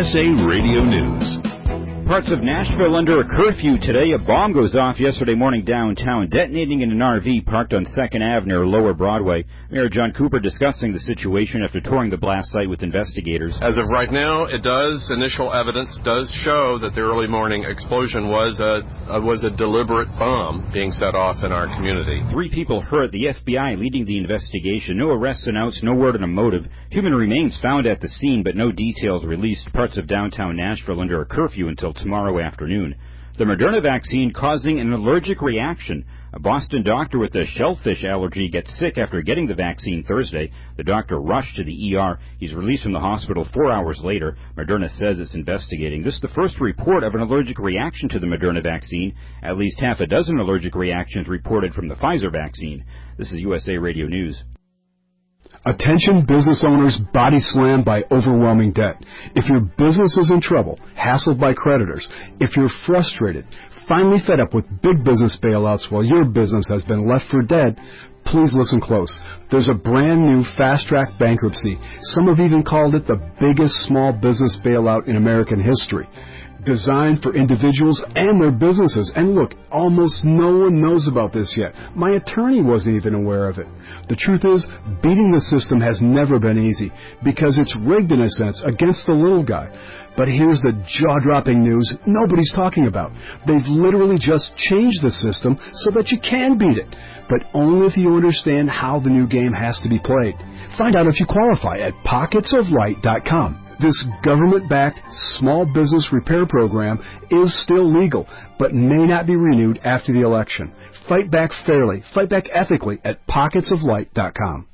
USA Radio News. Parts of Nashville under a curfew today. A bomb goes off yesterday morning downtown, detonating in an RV parked on 2nd Ave near Lower Broadway. Mayor John Cooper discussing the situation after touring the blast site with investigators. As of right now, initial evidence does show that the early morning explosion was a deliberate bomb being set off in our community. 3 people hurt, the FBI leading the investigation. No arrests announced, no word on a motive. Human remains found at the scene, but no details released. Parts of downtown Nashville under a curfew until tomorrow afternoon. The Moderna vaccine causing an allergic reaction. A Boston doctor with a shellfish allergy gets sick after getting the vaccine Thursday. The doctor rushed to the ER. He's released from the hospital 4 hours later. Moderna says it's investigating. This is the first report of an allergic reaction to the Moderna vaccine. At least half a dozen allergic reactions reported from the Pfizer vaccine. This is USA Radio News. Attention business owners body slammed by overwhelming debt. If your business is in trouble, hassled by creditors, if you're frustrated, finally fed up with big business bailouts while your business has been left for dead, please listen close. There's a brand new fast-track bankruptcy. Some have even called it the biggest small business bailout in American history. Designed for individuals and their businesses. And look, almost no one knows about this yet. My attorney wasn't even aware of it. The truth is, beating the system has never been easy because it's rigged in a sense against the little guy. But here's the jaw-dropping news nobody's talking about. They've literally just changed the system so that you can beat it, but only if you understand how the new game has to be played. Find out if you qualify at pocketsoflight.com. This government-backed small business repair program is still legal, but may not be renewed after the election. Fight back fairly, fight back ethically at pocketsoflight.com.